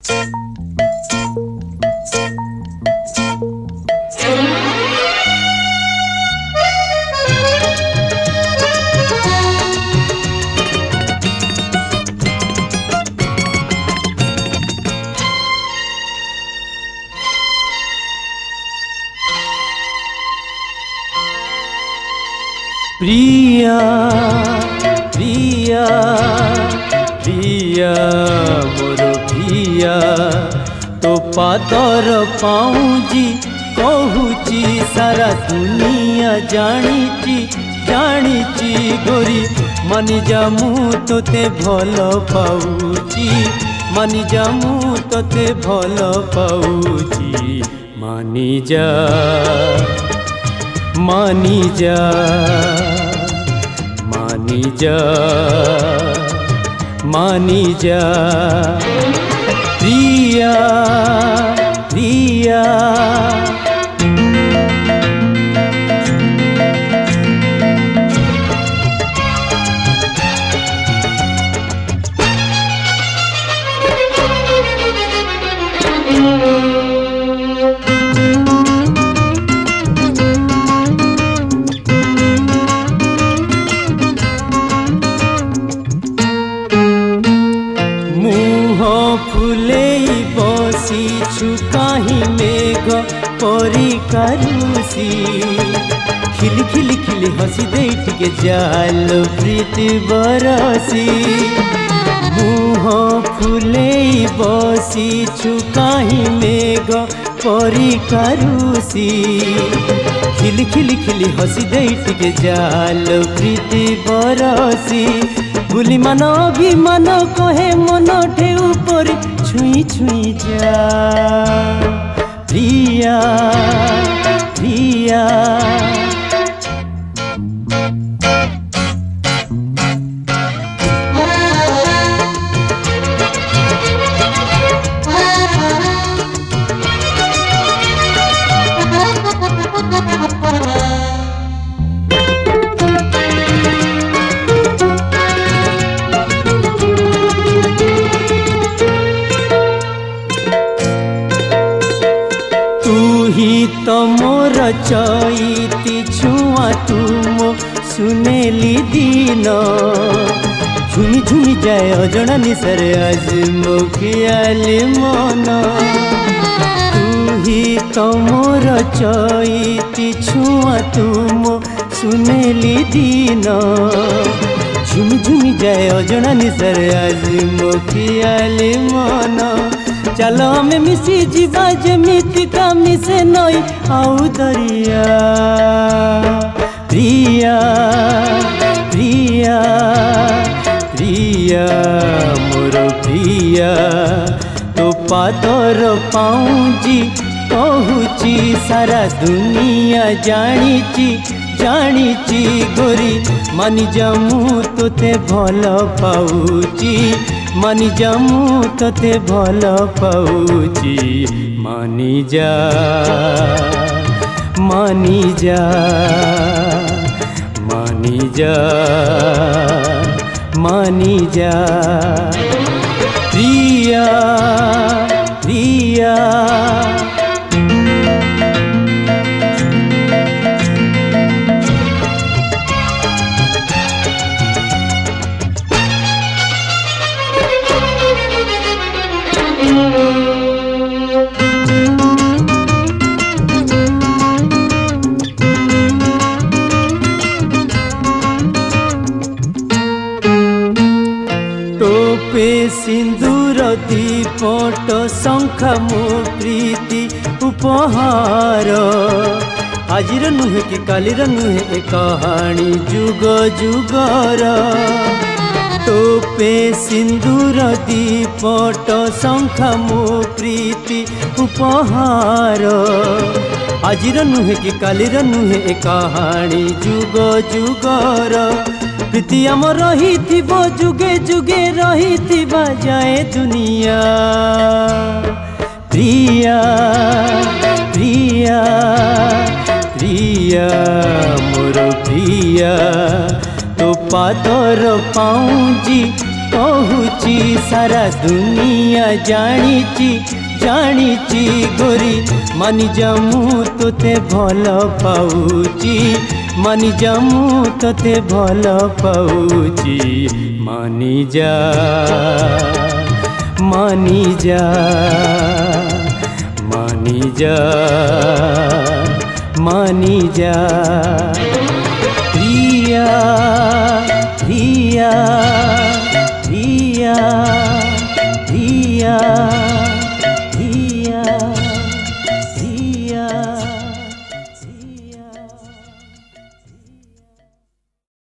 प्रिया प्रिया प्रिया मोर प्रिया तो पातर पाऊँजी कहूची सारा दुनिया जानीची जानीची गोरी मानि जा मु तोते भल पाऊची मानि जा मु तोते भल पाऊची मानि जा मानी जा मानी जा मानी जा प्रिया प्रिया बसीछु कहीं मेघ परी कारुसी खिली खिली खिली हसी दे टिके जाल प्रीति बरसी मुह फुले बसीछु कहीं मेघ परी कारुसी खिली खिली खिली हसी दे टिके जाल प्रीति बरसी बुली मन अभिमान कहे मन ठे ऊपर छुई छुई जा प्रिया प्रिया तो मोर चईती छुआ तुम सुनेली दिन झुमी झुमी जाए अजଣା निशारे आज मो खियाली मन तू ही तो मोर चईती छुआ तुम सुनेली दिन झुमी झुमी जाए अजଣା निशारे आज मो खियाली मन चलो हमें मिसी जीवा जमीती का मिसे नई आउ दरिया प्रिया प्रिया प्रिया मोर प्रिया तो पातर पाऊँजी कहूची सारा दुनिया जानीची जानीची गोरी मानि जा मु तोते भल पाऊची मानि जा मु तोते भल पाऊची मानि जा मानि जा मानि जा मानि जा प्रिया प्रिया टोपे सिंदूर दीपट शंखा मो प्रीति उपहार आजिर नुहे कि कालीर नुहे ए कहानी जुग जुगर टोपे सिंदूर दीपट शंखा मो प्रीति उपहार आजिर नुहे कि कालीर नुहे ए कहानी जुग जुगर प्रीति आम रही जुगे जुगे रही जाए दुनिया प्रिया प्रिया प्रिया मोर प्रिया तो पातर पाऊँजी कहूची सारा दुनिया जानी गोरी मानि जामु तोते भल पाउची मानि जामु तोते भल पाउची मानि जा मानि जा मानि जा मानि जा प्रिया प्रिया प्रिया प्रिया